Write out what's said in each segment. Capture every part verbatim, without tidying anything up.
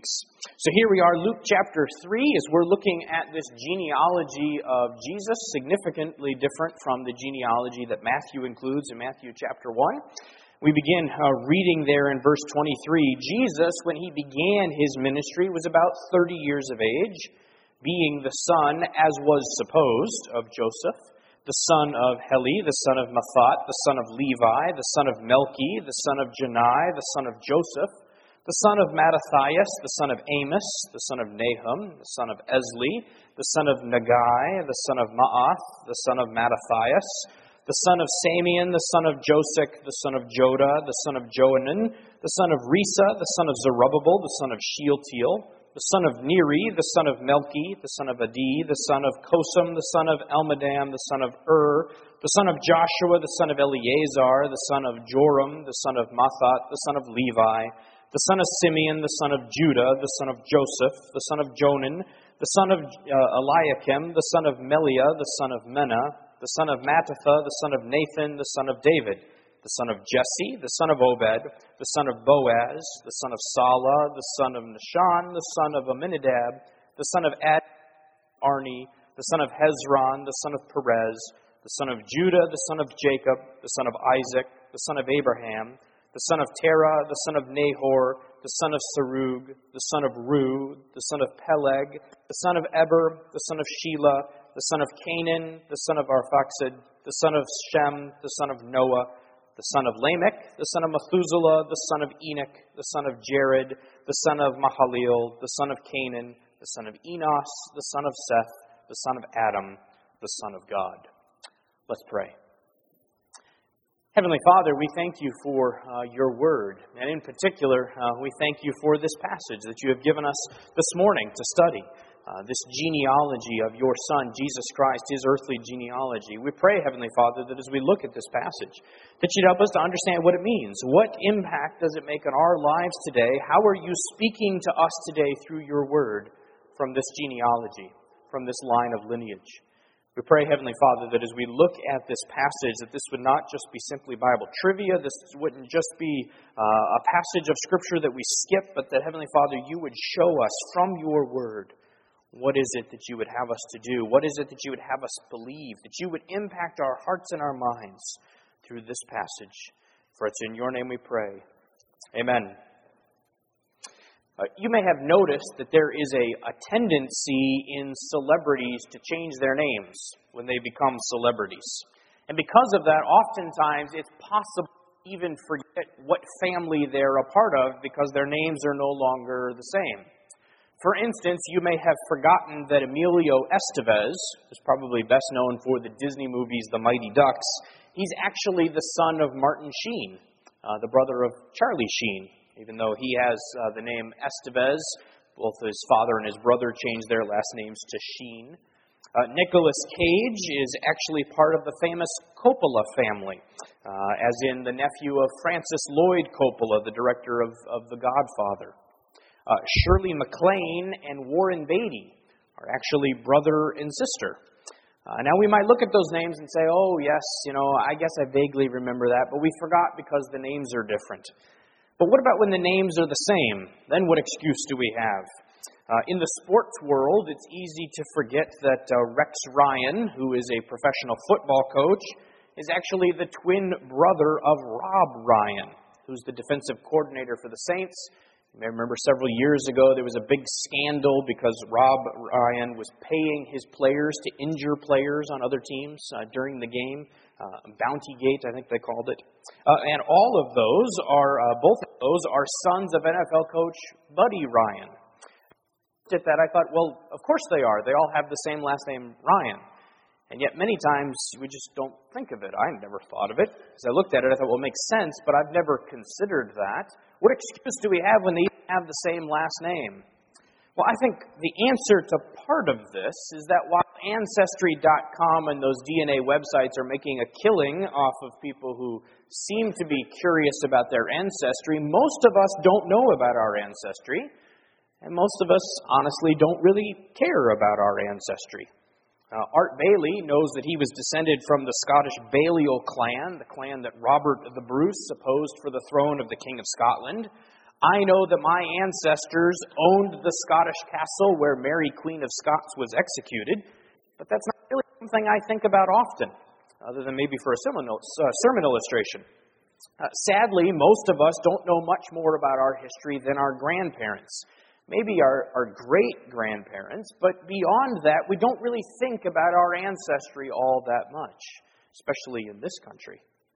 weeks. So here we are, Luke chapter three, as we're looking at this genealogy of Jesus, significantly different from the genealogy that Matthew includes in Matthew chapter one. We begin uh, reading there in verse twenty-three. Jesus, when he began his ministry, was about thirty years of age, being the son, as was supposed, of Joseph, the son of Heli, the son of Matthat, the son of Levi, the son of Melchi, the son of Janai, the son of Joseph, the son of Mattathias, the son of Amos, the son of Nahum, the son of Esli, the son of Nagai, the son of Maath, the son of Mattathias, the son of Samian, the son of Josech, the son of Joda, the son of Joanan, the son of Risa, the son of Zerubbabel, the son of Shealtiel, the son of Neri, the son of Melchi, the son of Adi, the son of Kosam, the son of Elmadam, the son of Ur, the son of Joshua, the son of Eleazar, the son of Joram, the son of Matthat, the son of Levi, the son of Simeon, the son of Judah, the son of Joseph, the son of Jonan, the son of uh, Eliakim, the son of Meliah, the son of Menah, the son of Mattatha, the son of Nathan, the son of David, the son of Jesse, the son of Obed, the son of Boaz, the son of Salah, the son of Nahshon, the son of Amminadab, the son of Ad, Arni, the son of Hezron, the son of Perez, the son of Judah, the son of Jacob, the son of Isaac, the son of Abraham, the son of Terah, the son of Nahor, the son of Serug, the son of Ru, the son of Peleg, the son of Eber, the son of Shelah, the son of Canaan, the son of Arphaxad, the son of Shem, the son of Noah, the son of Lamech, the son of Methuselah, the son of Enoch, the son of Jared, the son of Mahalalel, the son of Canaan, the son of Enos, the son of Seth, the son of Adam, the son of God. Let's pray. Heavenly Father, we thank you for uh, your word, and in particular, uh, we thank you for this passage that you have given us this morning to study. Uh, this genealogy of your Son, Jesus Christ, his earthly genealogy. We pray, Heavenly Father, that as we look at this passage, that you'd help us to understand what it means. What impact does it make on our lives today? How are you speaking to us today through your word from this genealogy, from this line of lineage? We pray, Heavenly Father, that as we look at this passage, that this would not just be simply Bible trivia, this wouldn't just be uh, a passage of Scripture that we skip, but that, Heavenly Father, you would show us from your word what is it that you would have us to do? What is it that you would have us believe? That you would impact our hearts and our minds through this passage. For it's in your name we pray. Amen. Uh, you may have noticed that there is a, a tendency in celebrities to change their names when they become celebrities. And because of that, oftentimes it's possible to even forget what family they're a part of because their names are no longer the same. For instance, you may have forgotten that Emilio Estevez, who's probably best known for the Disney movies The Mighty Ducks, he's actually the son of Martin Sheen, uh, the brother of Charlie Sheen. Even though he has uh, the name Estevez, both his father and his brother changed their last names to Sheen. Uh, Nicolas Cage is actually part of the famous Coppola family, uh, as in the nephew of Francis Lloyd Coppola, the director of, of The Godfather. Uh, Shirley MacLaine and Warren Beatty are actually brother and sister. Uh, now we might look at those names and say, oh yes, you know, I guess I vaguely remember that, but we forgot because the names are different. But what about when the names are the same? Then what excuse do we have? Uh, in the sports world, it's easy to forget that uh, Rex Ryan, who is a professional football coach, is actually the twin brother of Rob Ryan, who's the defensive coordinator for the Saints. You may remember several years ago there was a big scandal because Rob Ryan was paying his players to injure players on other teams uh, during the game. Uh, Bountygate, I think they called it. Uh, and all of those are, uh, both of those are sons of N F L coach Buddy Ryan. At that, I thought, well, of course they are. They all have the same last name, Ryan. And yet many times we just don't think of it. I never thought of it. As I looked at it, I thought, well, it makes sense, but I've never considered that. What excuse do we have when they have the same last name? Well, I think the answer to part of this is that while Ancestry dot com and those D N A websites are making a killing off of people who seem to be curious about their ancestry, most of us don't know about our ancestry, and most of us honestly don't really care about our ancestry. Uh, Art Bailey knows that he was descended from the Scottish Balliol clan, the clan that Robert the Bruce opposed for the throne of the King of Scotland. I know that my ancestors owned the Scottish castle where Mary, Queen of Scots, was executed, but that's not really something I think about often, other than maybe for a sermon, uh, sermon illustration. Uh, sadly, most of us don't know much more about our history than our grandparents, maybe our, our great-grandparents, but beyond that, we don't really think about our ancestry all that much, especially in this country.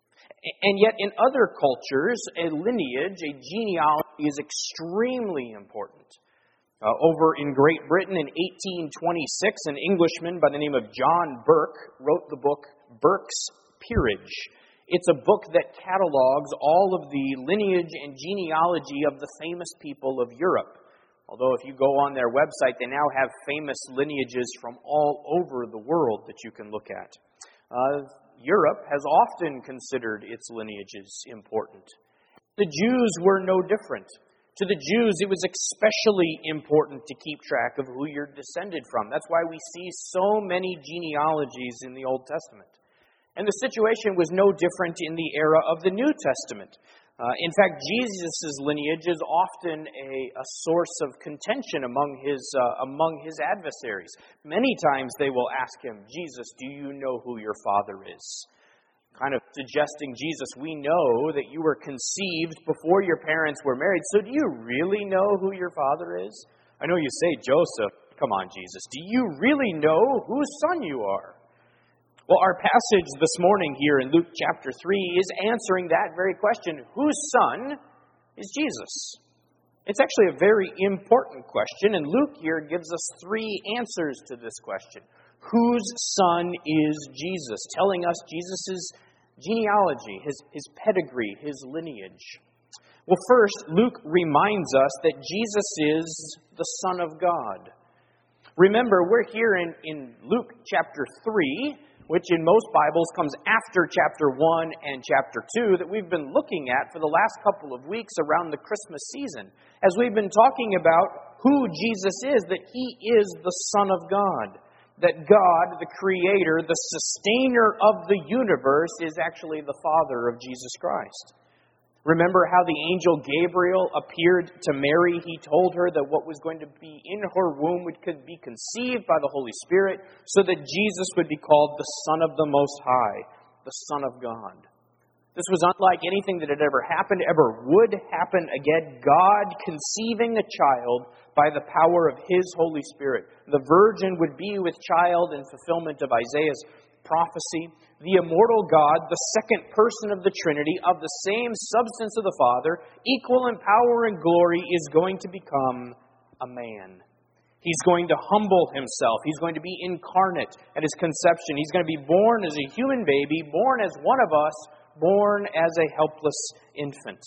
And yet, in other cultures, a lineage, a genealogy is extremely important. Uh, over in Great Britain in eighteen twenty-six, an Englishman by the name of John Burke wrote the book Burke's Peerage. It's a book that catalogs all of the lineage and genealogy of the famous people of Europe. Although if you go on their website, they now have famous lineages from all over the world that you can look at. Uh, Europe has often considered its lineages important. The Jews were no different. To the Jews, it was especially important to keep track of who you're descended from. That's why we see so many genealogies in the Old Testament. And the situation was no different in the era of the New Testament. Uh, in fact, Jesus' lineage is often a, a source of contention among his, uh, among his adversaries. Many times they will ask him, Jesus, do you know who your father is? Kind of suggesting, Jesus, we know that you were conceived before your parents were married, so do you really know who your father is? I know you say Joseph. Come on, Jesus. Do you really know whose son you are? Well, our passage this morning here in Luke chapter three is answering that very question. Whose son is Jesus? It's actually a very important question, and Luke here gives us three answers to this question. Whose son is Jesus? Telling us Jesus' genealogy, his, his pedigree, his lineage. Well, first, Luke reminds us that Jesus is the Son of God. Remember, we're here in, in Luke chapter three, which in most Bibles comes after chapter one and chapter two, that we've been looking at for the last couple of weeks around the Christmas season. As we've been talking about who Jesus is, that He is the Son of God. That God, the Creator, the sustainer of the universe, is actually the Father of Jesus Christ. Remember how the angel Gabriel appeared to Mary. He told her that what was going to be in her womb could be conceived by the Holy Spirit, so that Jesus would be called the Son of the Most High, the Son of God. This was unlike anything that had ever happened, ever would happen again. God conceiving a child by the power of His Holy Spirit. The virgin would be with child in fulfillment of Isaiah's prophecy. The immortal God, the second person of the Trinity, of the same substance of the Father, equal in power and glory, is going to become a man. He's going to humble Himself. He's going to be incarnate at His conception. He's going to be born as a human baby, born as one of us, born as a helpless infant.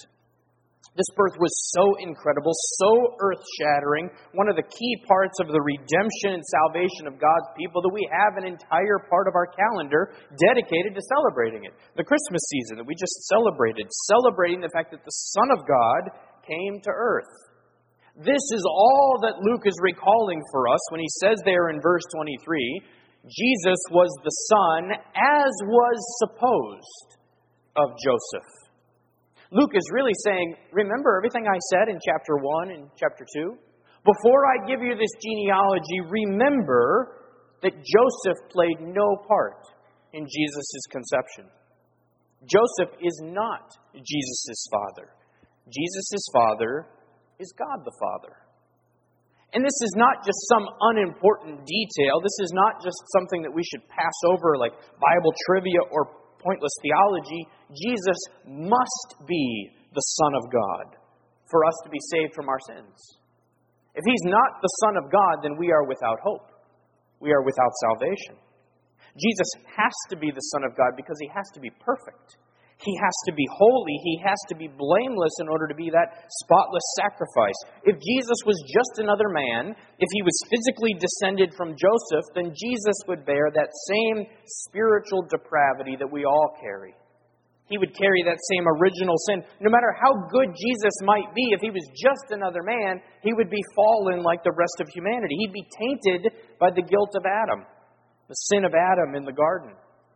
This birth was so incredible, so earth-shattering, one of the key parts of the redemption and salvation of God's people, that we have an entire part of our calendar dedicated to celebrating it. The Christmas season that we just celebrated, celebrating the fact that the Son of God came to earth. This is all that Luke is recalling for us when he says there in verse twenty-three, Jesus was the son, as was supposed, of Joseph. Luke is really saying, remember everything I said in chapter one and chapter two? Before I give you this genealogy, remember that Joseph played no part in Jesus' conception. Joseph is not Jesus' father. Jesus' father is God the Father. And this is not just some unimportant detail. This is not just something that we should pass over like Bible trivia or pointless theology. Jesus must be the Son of God for us to be saved from our sins. If He's not the Son of God, then we are without hope. We are without salvation. Jesus has to be the Son of God because He has to be perfect. He has to be holy. He has to be blameless in order to be that spotless sacrifice. If Jesus was just another man, if He was physically descended from Joseph, then Jesus would bear that same spiritual depravity that we all carry. He would carry that same original sin. No matter how good Jesus might be, if He was just another man, He would be fallen like the rest of humanity. He'd be tainted by the guilt of Adam, the sin of Adam in the garden.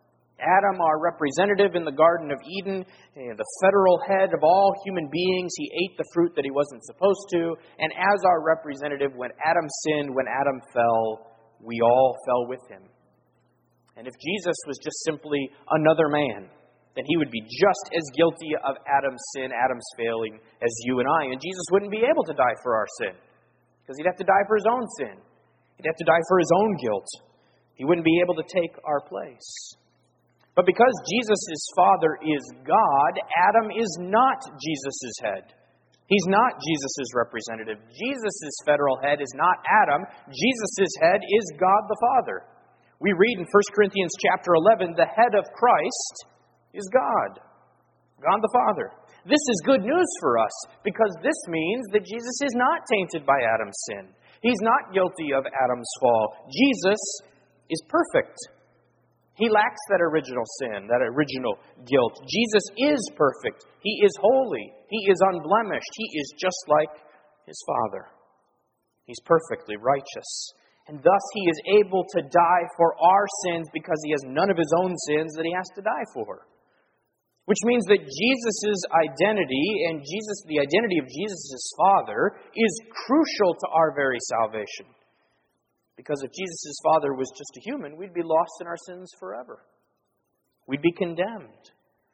Adam, our representative in the Garden of Eden, the federal head of all human beings, he ate the fruit that he wasn't supposed to. And as our representative, when Adam sinned, when Adam fell, we all fell with him. And if Jesus was just simply another man, then he would be just as guilty of Adam's sin, Adam's failing, as you and I. And Jesus wouldn't be able to die for our sin, because he'd have to die for his own sin. He'd have to die for his own guilt. He wouldn't be able to take our place. But because Jesus' Father is God, Adam is not Jesus' head. He's not Jesus' representative. Jesus' federal head is not Adam. Jesus' head is God the Father. We read in First Corinthians chapter eleven, the head of Christ is God, God the Father. This is good news for us, because this means that Jesus is not tainted by Adam's sin. He's not guilty of Adam's fall. Jesus is perfect. He lacks that original sin, that original guilt. Jesus is perfect. He is holy. He is unblemished. He is just like his Father. He's perfectly righteous. And thus he is able to die for our sins because he has none of his own sins that he has to die for. Which means that Jesus' identity and Jesus, the identity of Jesus' Father is crucial to our very salvation. Because if Jesus' Father was just a human, we'd be lost in our sins forever. We'd be condemned.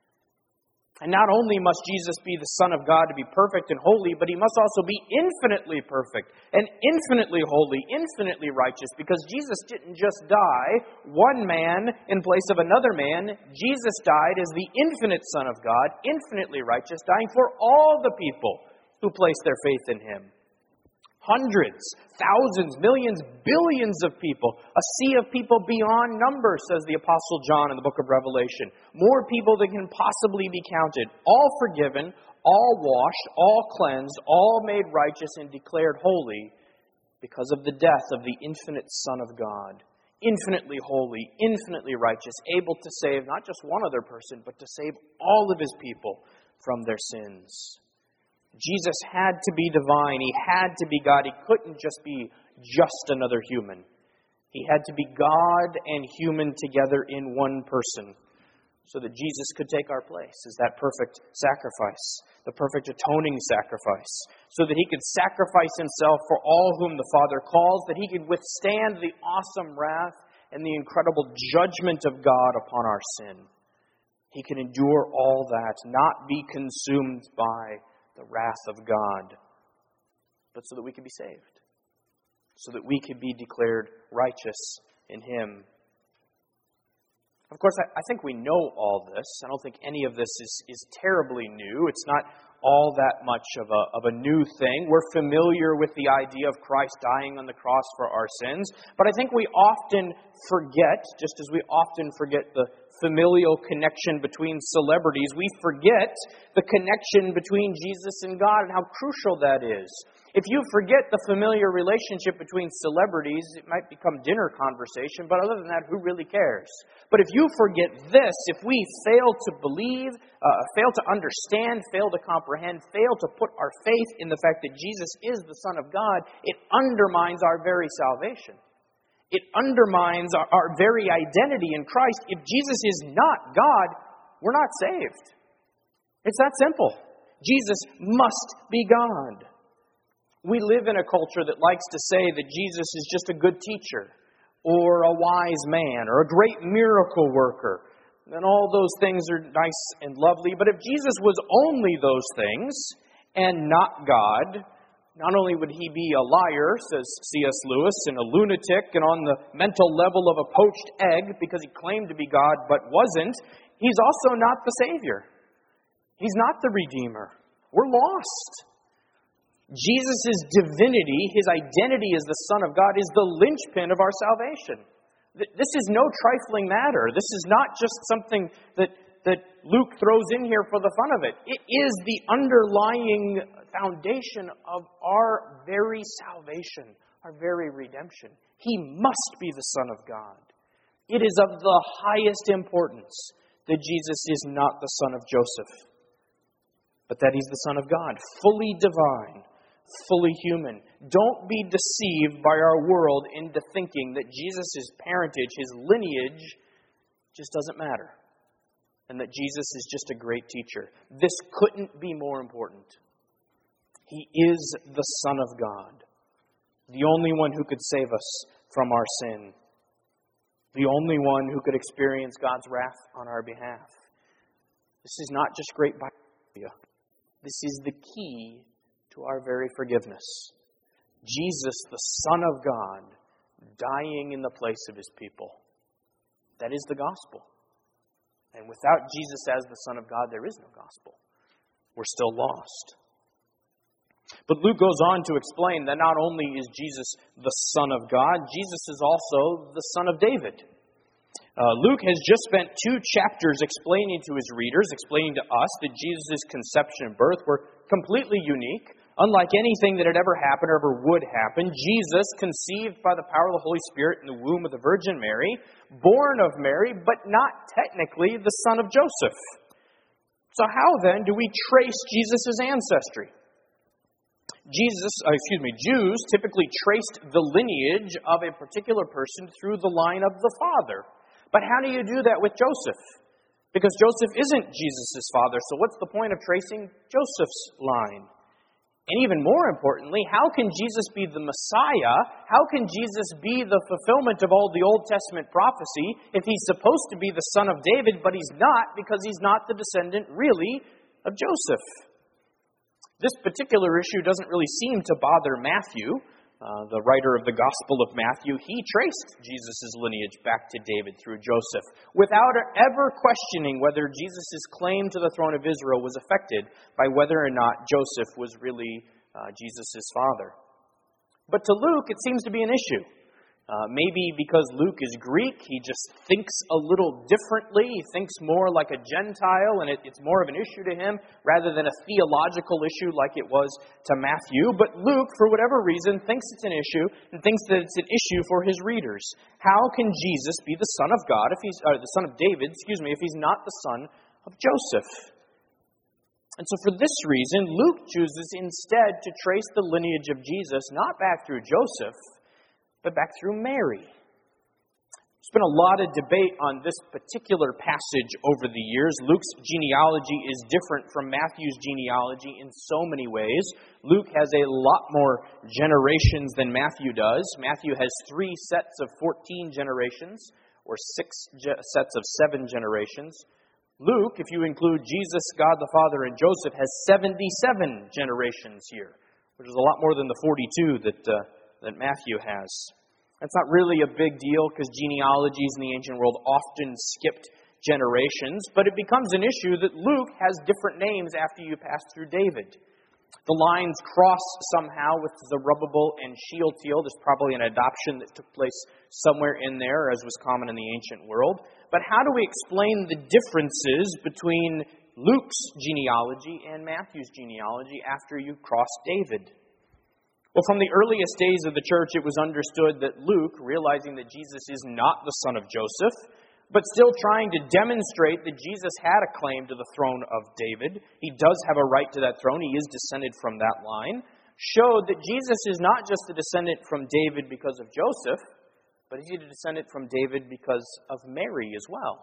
And not only must Jesus be the Son of God to be perfect and holy, but he must also be infinitely perfect and infinitely holy, infinitely righteous, because Jesus didn't just die one man in place of another man. Jesus died as the infinite Son of God, infinitely righteous, dying for all the people who place their faith in him. Hundreds, thousands, millions, billions of people. A sea of people beyond number, says the Apostle John in the book of Revelation. More people than can possibly be counted. All forgiven, all washed, all cleansed, all made righteous and declared holy because of the death of the infinite Son of God. Infinitely holy, infinitely righteous, able to save not just one other person, but to save all of his people from their sins. Jesus had to be divine. He had to be God. He couldn't just be just another human. He had to be God and human together in one person so that Jesus could take our place as that perfect sacrifice, the perfect atoning sacrifice, so that he could sacrifice himself for all whom the Father calls, that he could withstand the awesome wrath and the incredible judgment of God upon our sin. He could endure all that, not be consumed by the wrath of God, but so that we could be saved, so that we could be declared righteous in him. Of course, I, I think we know all this. I don't think any of this is, is terribly new. It's not all that much of a, of a new thing. We're familiar with the idea of Christ dying on the cross for our sins, but I think we often forget, just as we often forget the familial connection between celebrities, we forget the connection between Jesus and God and how crucial that is. If you forget the familiar relationship between celebrities, it might become dinner conversation, but other than that, who really cares? But if you forget this, if we fail to believe, uh, fail to understand, fail to comprehend, fail to put our faith in the fact that Jesus is the Son of God, it undermines our very salvation. It undermines our, our very identity in Christ. If Jesus is not God, we're not saved. It's that simple. Jesus must be God. We live in a culture that likes to say that Jesus is just a good teacher, or a wise man, or a great miracle worker. And all those things are nice and lovely. But if Jesus was only those things, and not God, not only would he be a liar, says C S Lewis, and a lunatic, and on the mental level of a poached egg, because he claimed to be God but wasn't, he's also not the Savior. He's not the Redeemer. We're lost. Jesus' divinity, his identity as the Son of God, is the linchpin of our salvation. This is no trifling matter. This is not just something that, that Luke throws in here for the fun of it. It is the underlying foundation of our very salvation, our very redemption. He must be the Son of God. It is of the highest importance that Jesus is not the son of Joseph, but that he's the Son of God, fully divine, fully human. Don't be deceived by our world into thinking that Jesus' parentage, his lineage, just doesn't matter. And that Jesus is just a great teacher. This couldn't be more important. He is the Son of God, the only one who could save us from our sin, the only one who could experience God's wrath on our behalf. This is not just great Bible. This is the key to our very forgiveness. Jesus, the Son of God, dying in the place of His people. That is the gospel. And without Jesus as the Son of God, there is no gospel. We're still lost. But Luke goes on to explain that not only is Jesus the Son of God, Jesus is also the Son of David. Uh, Luke has just spent two chapters explaining to his readers, explaining to us, that Jesus' conception and birth were completely unique, unlike anything that had ever happened or ever would happen. Jesus, conceived by the power of the Holy Spirit in the womb of the Virgin Mary, born of Mary, but not technically the son of Joseph. So how then do we trace Jesus' ancestry? Jesus, uh, excuse me, Jews typically traced the lineage of a particular person through the line of the father. But how do you do that with Joseph? Because Joseph isn't Jesus' father, so what's the point of tracing Joseph's line? And even more importantly, how can Jesus be the Messiah? How can Jesus be the fulfillment of all the Old Testament prophecy if He's supposed to be the son of David, but He's not because He's not the descendant, really, of Joseph? This particular issue doesn't really seem to bother Matthew, uh, the writer of the Gospel of Matthew. He traced Jesus' lineage back to David through Joseph without ever questioning whether Jesus' claim to the throne of Israel was affected by whether or not Joseph was really uh, Jesus' father. But to Luke, it seems to be an issue. Uh, maybe because Luke is Greek, he just thinks a little differently. He thinks more like a Gentile, and it, it's more of an issue to him rather than a theological issue like it was to Matthew. But Luke, for whatever reason, thinks it's an issue and thinks that it's an issue for his readers. How can Jesus be the Son of God, if he's uh, the Son of David, excuse me, if he's not the son of Joseph? And so for this reason, Luke chooses instead to trace the lineage of Jesus not back through Joseph, but back through Mary. There's been a lot of debate on this particular passage over the years. Luke's genealogy is different from Matthew's genealogy in so many ways. Luke has a lot more generations than Matthew does. Matthew has three sets of fourteen generations, or six ge- sets of seven generations. Luke, if you include Jesus, God the Father, and Joseph, has seventy-seven generations here, which is a lot more than the forty-two that uh, that Matthew has. That's not really a big deal because genealogies in the ancient world often skipped generations, but it becomes an issue that Luke has different names after you pass through David. The lines cross somehow with Zerubbabel and Shealtiel. There's probably an adoption that took place somewhere in there, as was common in the ancient world. But how do we explain the differences between Luke's genealogy and Matthew's genealogy after you cross David? Well, from the earliest days of the church, it was understood that Luke, realizing that Jesus is not the son of Joseph, but still trying to demonstrate that Jesus had a claim to the throne of David, he does have a right to that throne, he is descended from that line, showed that Jesus is not just a descendant from David because of Joseph, but he's a descendant from David because of Mary as well.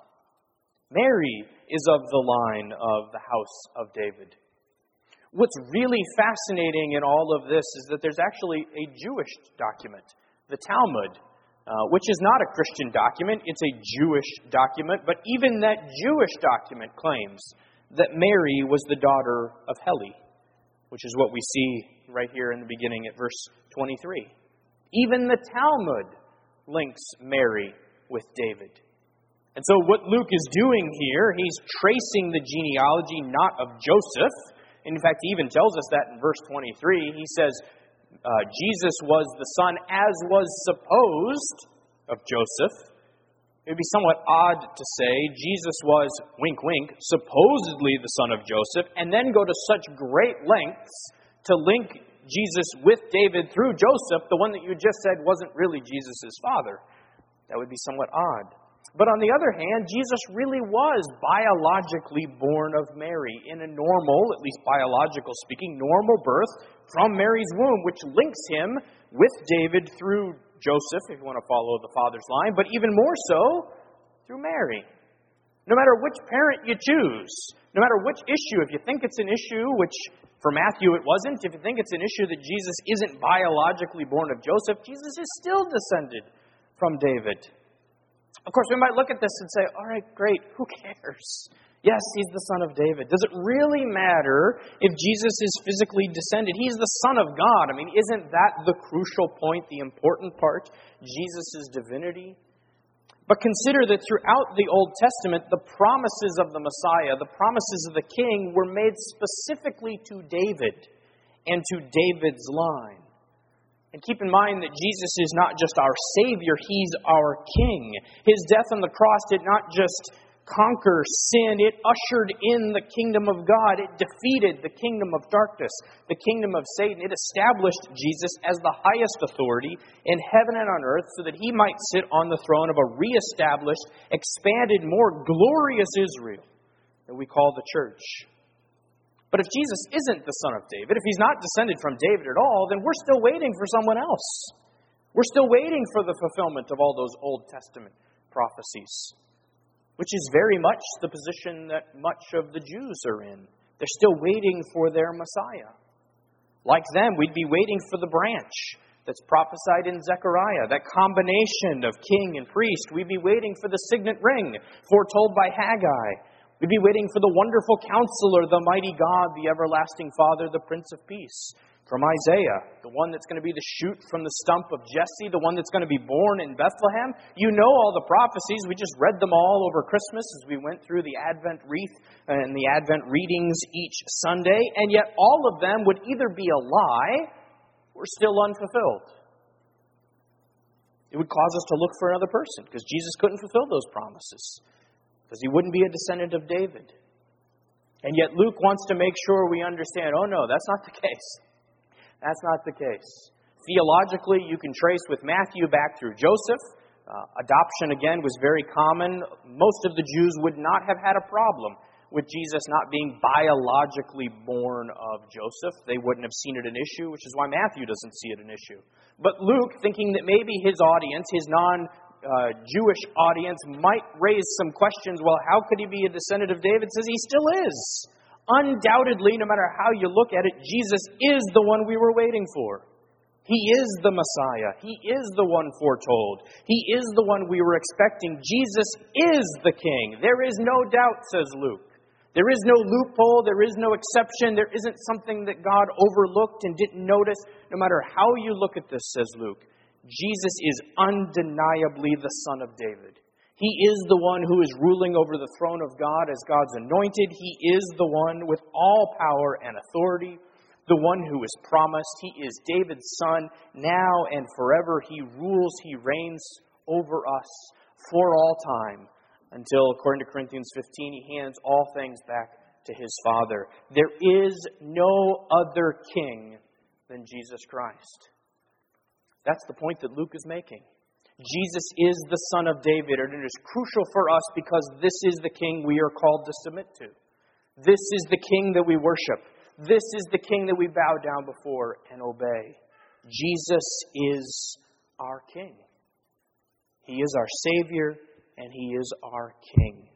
Mary is of the line of the house of David. What's really fascinating in all of this is that there's actually a Jewish document, the Talmud, uh, which is not a Christian document. It's a Jewish document, but even that Jewish document claims that Mary was the daughter of Heli, which is what we see right here in the beginning at verse twenty-three. Even the Talmud links Mary with David. And so what Luke is doing here, he's tracing the genealogy not of Joseph. In fact, he even tells us that in verse twenty-three. He says, uh, Jesus was the son, as was supposed, of Joseph. It would be somewhat odd to say Jesus was, wink, wink, supposedly the son of Joseph, and then go to such great lengths to link Jesus with David through Joseph, the one that you just said wasn't really Jesus' father. That would be somewhat odd. But on the other hand, Jesus really was biologically born of Mary in a normal, at least biological speaking, normal birth from Mary's womb, which links him with David through Joseph, if you want to follow the father's line, but even more so through Mary. No matter which parent you choose, no matter which issue, if you think it's an issue, which for Matthew it wasn't, if you think it's an issue that Jesus isn't biologically born of Joseph, Jesus is still descended from David. Of course, we might look at this and say, all right, great, who cares? Yes, he's the son of David. Does it really matter if Jesus is physically descended? He's the Son of God. I mean, isn't that the crucial point, the important part? Jesus' divinity? But consider that throughout the Old Testament, the promises of the Messiah, the promises of the King, were made specifically to David and to David's line. And keep in mind that Jesus is not just our Savior, He's our King. His death on the cross did not just conquer sin, it ushered in the kingdom of God. It defeated the kingdom of darkness, the kingdom of Satan. It established Jesus as the highest authority in heaven and on earth so that He might sit on the throne of a reestablished, expanded, more glorious Israel that we call the church. But if Jesus isn't the son of David, if He's not descended from David at all, then we're still waiting for someone else. We're still waiting for the fulfillment of all those Old Testament prophecies, which is very much the position that much of the Jews are in. They're still waiting for their Messiah. Like them, we'd be waiting for the branch that's prophesied in Zechariah, that combination of king and priest. We'd be waiting for the signet ring foretold by Haggai. We'd be waiting for the wonderful counselor, the mighty God, the everlasting Father, the Prince of Peace. From Isaiah, the one that's going to be the shoot from the stump of Jesse, the one that's going to be born in Bethlehem. You know all the prophecies. We just read them all over Christmas as we went through the Advent wreath and the Advent readings each Sunday. And yet all of them would either be a lie or still unfulfilled. It would cause us to look for another person because Jesus couldn't fulfill those promises because He wouldn't be a descendant of David. And yet Luke wants to make sure we understand, oh no, that's not the case. That's not the case. Theologically, you can trace with Matthew back through Joseph. Uh, adoption, again, was very common. Most of the Jews would not have had a problem with Jesus not being biologically born of Joseph. They wouldn't have seen it an issue, which is why Matthew doesn't see it an issue. But Luke, thinking that maybe his audience, his non-Jewish uh, audience, might raise some questions, well, how could he be a descendant of David? Says he still is. Undoubtedly, no matter how you look at it, Jesus is the one we were waiting for. He is the Messiah. He is the one foretold. He is the one we were expecting. Jesus is the King. There is no doubt, says Luke. There is no loophole. There is no exception. There isn't something that God overlooked and didn't notice. No matter how you look at this, says Luke, Jesus is undeniably the Son of David. He is the one who is ruling over the throne of God as God's anointed. He is the one with all power and authority, the one who is promised. He is David's son now and forever. He rules, He reigns over us for all time until, according to Corinthians fifteen, He hands all things back to His Father. There is no other king than Jesus Christ. That's the point that Luke is making. Jesus is the Son of David, and it is crucial for us because this is the King we are called to submit to. This is the King that we worship. This is the King that we bow down before and obey. Jesus is our King. He is our Savior, and He is our King.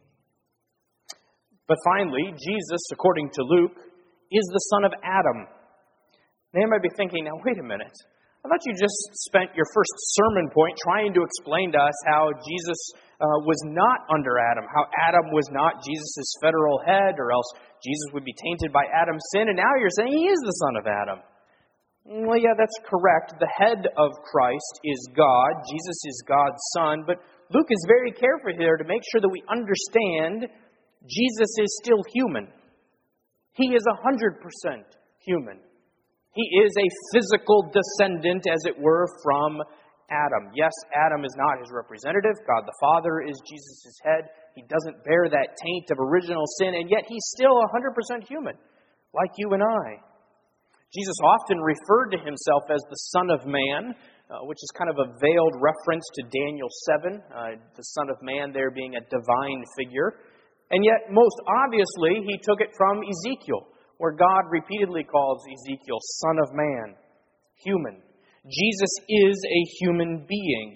But finally, Jesus, according to Luke, is the son of Adam. Now you might be thinking, now wait a minute. I thought you just spent your first sermon point trying to explain to us how Jesus uh, was not under Adam, how Adam was not Jesus' federal head, or else Jesus would be tainted by Adam's sin, and now you're saying He is the son of Adam. Well, yeah, that's correct. The head of Christ is God. Jesus is God's son, but Luke is very careful here to make sure that we understand Jesus is still human. He is one hundred percent human. He is a physical descendant, as it were, from Adam. Yes, Adam is not His representative. God the Father is Jesus' head. He doesn't bear that taint of original sin, and yet He's still one hundred percent human, like you and I. Jesus often referred to Himself as the Son of Man, uh, which is kind of a veiled reference to Daniel seven, uh, the Son of Man there being a divine figure. And yet, most obviously, He took it from Ezekiel, where God repeatedly calls Ezekiel Son of Man, human. Jesus is a human being.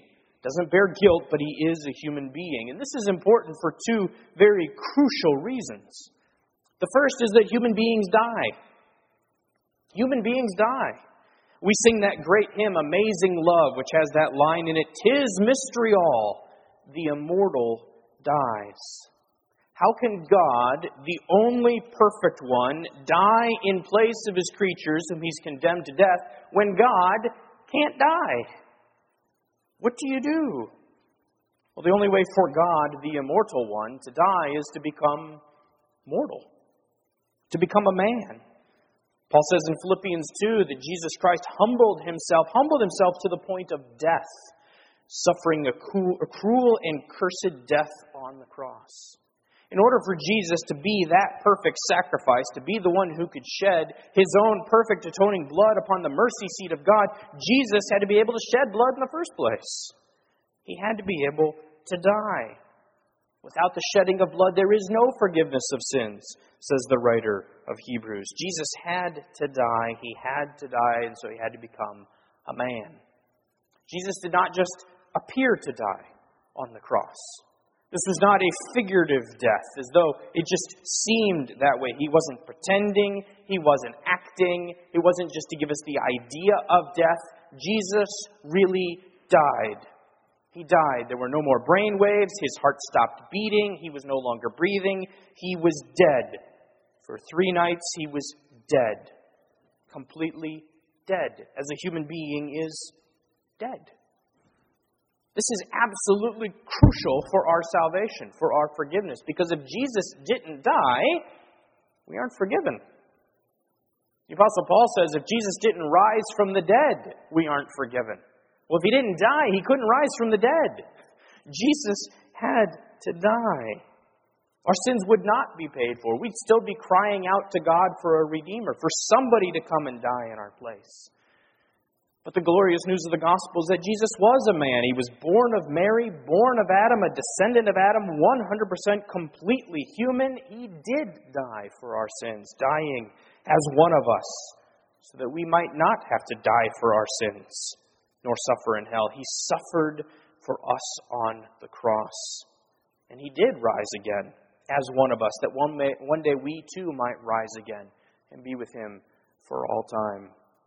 Doesn't bear guilt, but he is a human being. And this is important for two very crucial reasons. The first is that human beings die. Human beings die. We sing that great hymn, Amazing Love, which has that line in it, "'Tis mystery all, the immortal dies." How can God, the only perfect one, die in place of his creatures whom he's condemned to death when God can't die? What do you do? Well, the only way for God, the immortal one, to die is to become mortal, to become a man. Paul says in Philippians two that Jesus Christ humbled himself, humbled himself to the point of death, suffering a cruel, a cruel and cursed death on the cross. In order for Jesus to be that perfect sacrifice, to be the one who could shed his own perfect atoning blood upon the mercy seat of God, Jesus had to be able to shed blood in the first place. He had to be able to die. Without the shedding of blood, there is no forgiveness of sins, says the writer of Hebrews. Jesus had to die. He had to die, and so he had to become a man. Jesus did not just appear to die on the cross. This was not a figurative death, as though it just seemed that way. He wasn't pretending. He wasn't acting. It wasn't just to give us the idea of death. Jesus really died. He died. There were no more brain waves. His heart stopped beating. He was no longer breathing. He was dead. For three nights, he was dead. Completely dead, as a human being is dead. This is absolutely crucial for our salvation, for our forgiveness. Because if Jesus didn't die, we aren't forgiven. The Apostle Paul says if Jesus didn't rise from the dead, we aren't forgiven. Well, if he didn't die, he couldn't rise from the dead. Jesus had to die. Our sins would not be paid for. We'd still be crying out to God for a Redeemer, for somebody to come and die in our place. But the glorious news of the gospel is that Jesus was a man. He was born of Mary, born of Adam, a descendant of Adam, one hundred percent completely human. He did die for our sins, dying as one of us, so that we might not have to die for our sins, nor suffer in hell. He suffered for us on the cross. And he did rise again as one of us, that one, may, one day we too might rise again and be with him for all time.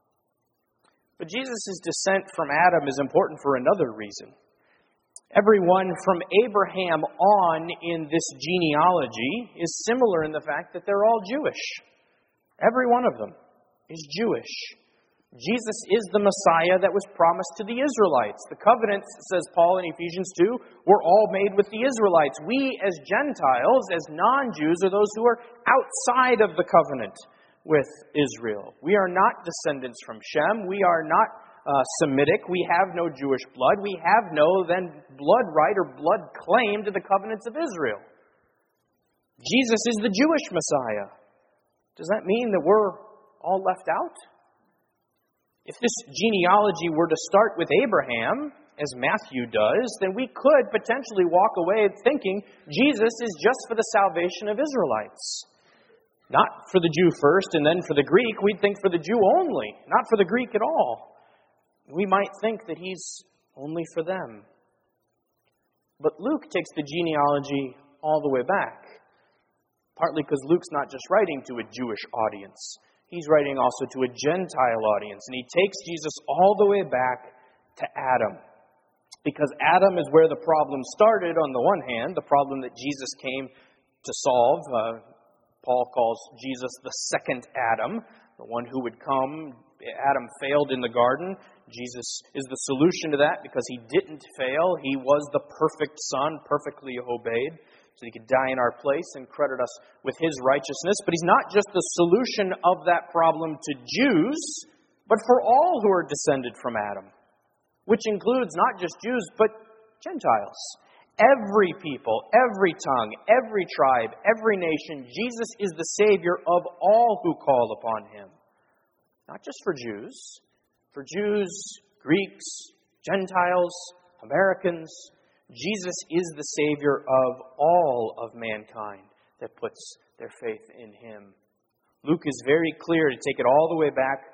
But Jesus' descent from Adam is important for another reason. Everyone from Abraham on in this genealogy is similar in the fact that they're all Jewish. Every one of them is Jewish. Jesus is the Messiah that was promised to the Israelites. The covenants, says Paul in Ephesians two, were all made with the Israelites. We as Gentiles, as non-Jews, are those who are outside of the covenant with Israel. We are not descendants from Shem. We are not uh, Semitic. We have no Jewish blood. We have no then blood right or blood claim to the covenants of Israel. Jesus is the Jewish Messiah. Does that mean that we're all left out? If this genealogy were to start with Abraham, as Matthew does, then we could potentially walk away thinking Jesus is just for the salvation of Israelites. Not for the Jew first and then for the Greek. We'd think for the Jew only, not for the Greek at all. We might think that he's only for them. But Luke takes the genealogy all the way back. Partly because Luke's not just writing to a Jewish audience. He's writing also to a Gentile audience. And he takes Jesus all the way back to Adam. Because Adam is where the problem started on the one hand, the problem that Jesus came to solve. Uh, Paul calls Jesus the second Adam, the one who would come. Adam failed in the garden. Jesus is the solution to that because he didn't fail. He was the perfect Son, perfectly obeyed, so he could die in our place and credit us with his righteousness. But he's not just the solution of that problem to Jews, but for all who are descended from Adam, which includes not just Jews, but Gentiles. Every people, every tongue, every tribe, every nation, Jesus is the Savior of all who call upon him. Not just for Jews. For Jews, Greeks, Gentiles, Americans, Jesus is the Savior of all of mankind that puts their faith in him. Luke is very clear to take it all the way back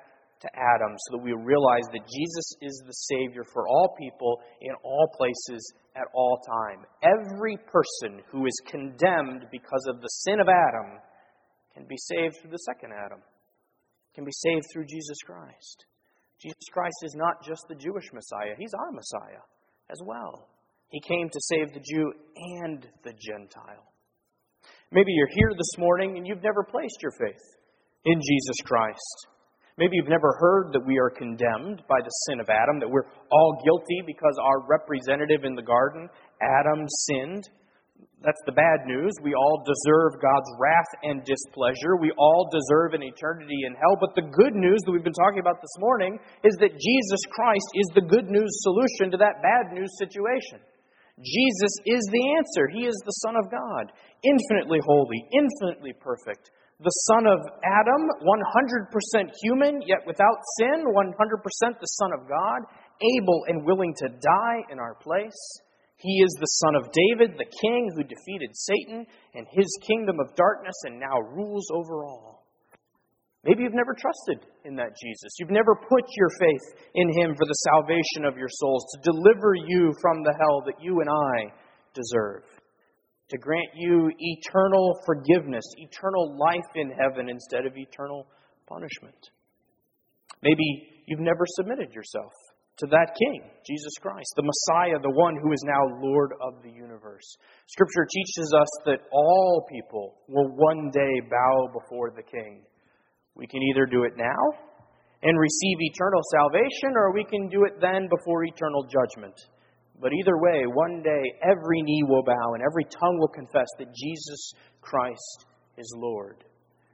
to Adam so that we realize that Jesus is the Savior for all people in all places at all time. Every person who is condemned because of the sin of Adam can be saved through the second Adam, can be saved through Jesus Christ. Jesus Christ is not just the Jewish Messiah, He's our Messiah as well. He came to save the Jew and the Gentile. Maybe you're here this morning and you've never placed your faith in Jesus Christ. Maybe you've never heard that we are condemned by the sin of Adam, that we're all guilty because our representative in the garden, Adam, sinned. That's the bad news. We all deserve God's wrath and displeasure. We all deserve an eternity in hell. But the good news that we've been talking about this morning is that Jesus Christ is the good news solution to that bad news situation. Jesus is the answer. He is the Son of God, infinitely holy, infinitely perfect. The son of Adam, one hundred percent human, yet without sin, one hundred percent the Son of God, able and willing to die in our place. He is the Son of David, the King who defeated Satan and his kingdom of darkness and now rules over all. Maybe you've never trusted in that Jesus. You've never put your faith in Him for the salvation of your souls, to deliver you from the hell that you and I deserve, to grant you eternal forgiveness, eternal life in heaven instead of eternal punishment. Maybe you've never submitted yourself to that King, Jesus Christ, the Messiah, the one who is now Lord of the universe. Scripture teaches us that all people will one day bow before the King. We can either do it now and receive eternal salvation, or we can do it then before eternal judgment. But either way, one day every knee will bow and every tongue will confess that Jesus Christ is Lord.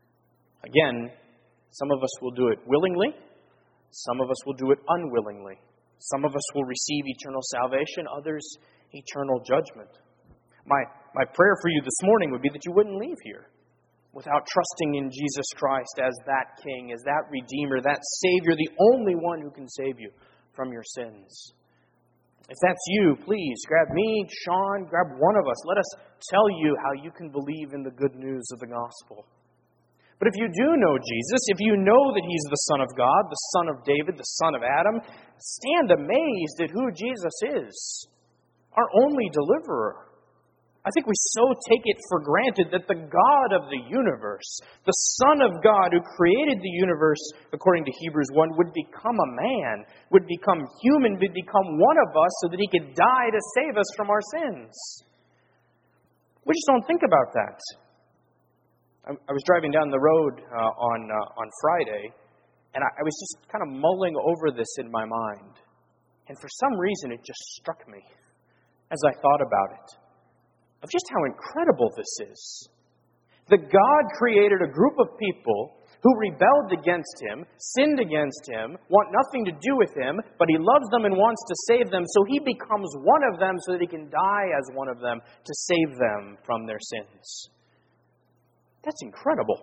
Again, some of us will do it willingly. Some of us will do it unwillingly. Some of us will receive eternal salvation, others eternal judgment. My, my prayer for you this morning would be that you wouldn't leave here without trusting in Jesus Christ as that King, as that Redeemer, that Savior, the only one who can save you from your sins. If that's you, please grab me, Sean, grab one of us. Let us tell you how you can believe in the good news of the gospel. But if you do know Jesus, if you know that He's the Son of God, the Son of David, the Son of Adam, stand amazed at who Jesus is, our only deliverer. I think we so take it for granted that the God of the universe, the Son of God who created the universe, according to Hebrews one, would become a man, would become human, would become one of us so that He could die to save us from our sins. We just don't think about that. I was driving down the road uh, on uh, on Friday, and I, I was just kind of mulling over this in my mind. And for some reason, it just struck me as I thought about it, of just how incredible this is. That God created a group of people who rebelled against Him, sinned against Him, want nothing to do with Him, but He loves them and wants to save them, so He becomes one of them so that He can die as one of them to save them from their sins. That's incredible.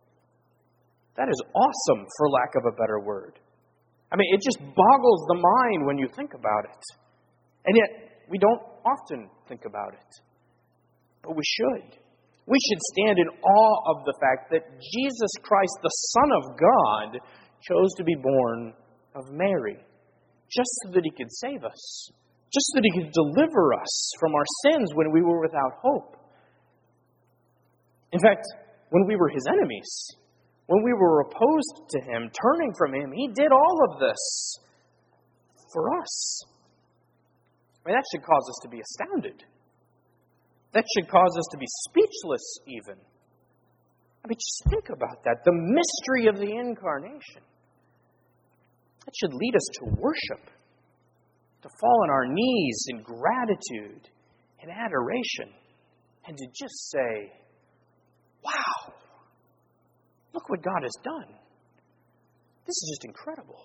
That is awesome, for lack of a better word. I mean, it just boggles the mind when you think about it. And yet, we don't often think about it. But we should. We should stand in awe of the fact that Jesus Christ, the Son of God, chose to be born of Mary, just so that He could save us, just so that He could deliver us from our sins when we were without hope. In fact, when we were His enemies, when we were opposed to Him, turning from Him, He did all of this for us. I mean, that should cause us to be astounded. That should cause us to be speechless even. I mean, just think about that. The mystery of the incarnation. That should lead us to worship, to fall on our knees in gratitude and adoration, and to just say, wow, look what God has done. This is just incredible.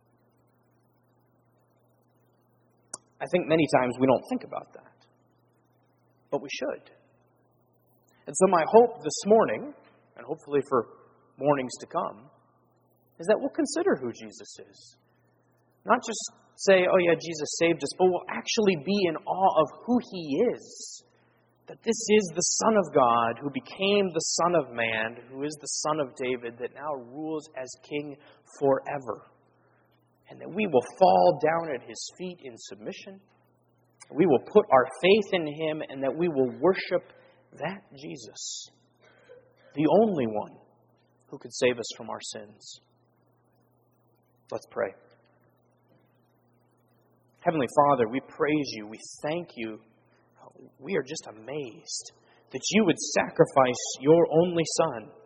I think many times we don't think about that. But we should. And so my hope this morning, and hopefully for mornings to come, is that we'll consider who Jesus is. Not just say, oh yeah, Jesus saved us, but we'll actually be in awe of who He is. that this is the Son of God who became the Son of Man, who is the Son of David, that now rules as King forever. And that we will fall down at His feet in submission. We will put our faith in Him, and that we will worship that Jesus, the only one who could save us from our sins. Let's pray. Heavenly Father, we praise You. We thank You. We are just amazed that You would sacrifice Your only Son